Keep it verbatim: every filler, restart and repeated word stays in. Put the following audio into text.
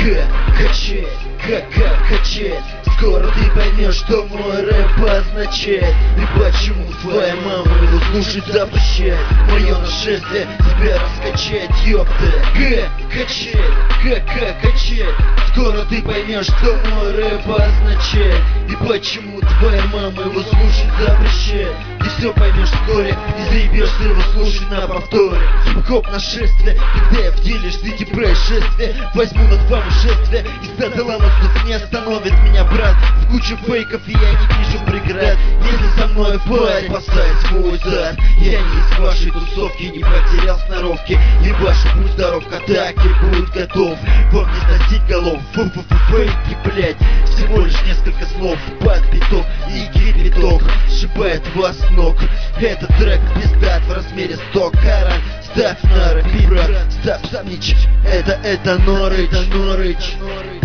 Как качать, как как качать. Скоро ты поймешь, что мой рэп означает и почему твоя мама его слушать запрещает. Мое нашествие тебя раскачает, ёпта. Как качать, как как качать. Скоро ты поймешь, что мой рэп означает и почему твоя мама его слушать запрещает. Ты все поймешь вскоре и заебешься его слушать на повторе. Хип-хоп нашествие, когда я в деле ждите происшествия. Возьму над вами шествие и стадо ламусов не остановит меня, брат. В куче фейков и я не вижу преград. Если со мной парень поставит свой удар, я не из вашей тусовки, не потерял сноровки. Ебашу, будь здоров, к атаке будет готов. Вам не сносить голов, фу-фу-фу, фейки, блять. Всего лишь несколько слов под биток и кипяток сшибает вас с ног. Этот трек пиздат в размере сто карат. Ставь на рэп, брат, ставь снич. Это, это Норыч, это Норыч.